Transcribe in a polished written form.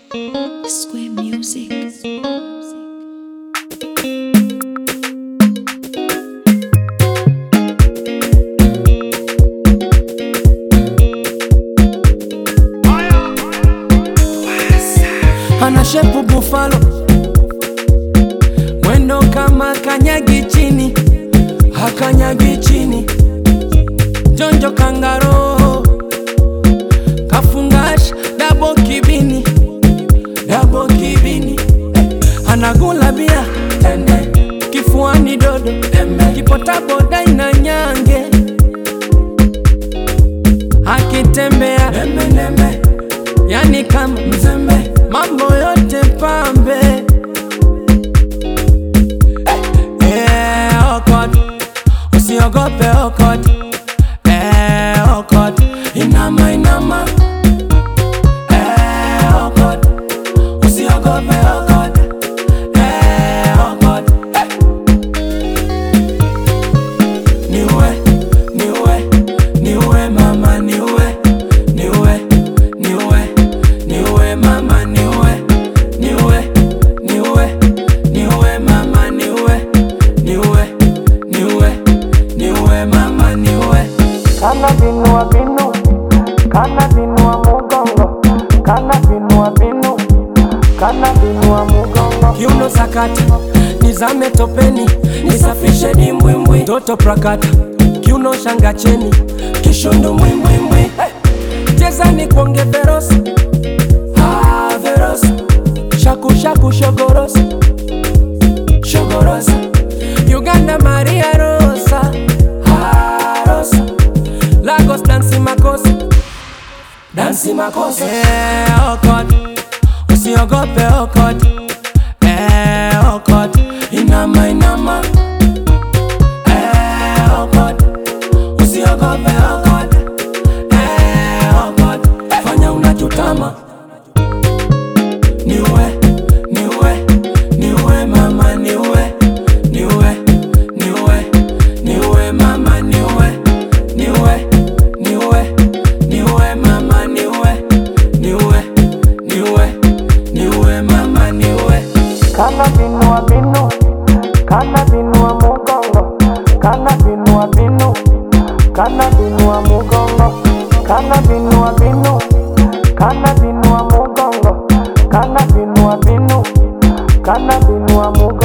Square Music. Ana shepu buffalo, mwendo kama kanyagi chini, hakanyagi chini. Jonjo kangaro, kafungash dabo kibini, dabo kibini. Anagula bia tende, kifuani dodo tembe, kipota boda ina nyange. Akitembea nembe nembe, yani kama mzembe, mambo yote pambe. Oh God, usiogope oh God. Oh God, inama inama. Oh God, usiogope oh God. Oh God, niwe, niwe, niwe mama niwe, niwe, niwe, niwe mama niwe, niwe, niwe, niwe mama niwe, niwe, niwe, niwe mama niwe. Kana binua binu, kana binua mugongo, kana binua binu, kana binua mugongo. Kiuno sakata, nizame topeni, nisafishe dimbwimbwi. Toto prakata, kiuno shanga cheni, kishondo mwimbwimbwi. Cheza ni kuonge verosa, verosa. Shaku shaku shogorosa, shogorosa. Uganda Maria Rosa, Rosa. Lagos dansi makosa, dansi makosa. Oh God, usiogope oh God. Oh God, inama inama. Oh God, usiogope oh God. Oh God, fanya unachotama. Niwe, niwe, niwe mama niwe, niwe, niwe, niwe mama niwe, niwe, niwe, niwe mama niwe, niwe, niwe, niwe mama niwe. Kana binua binu, kana binua mugongo, kana binua binu, kana binua mugongo, kana binua binu, kana binua mugongo, kana binua binu, kana binua mugongo.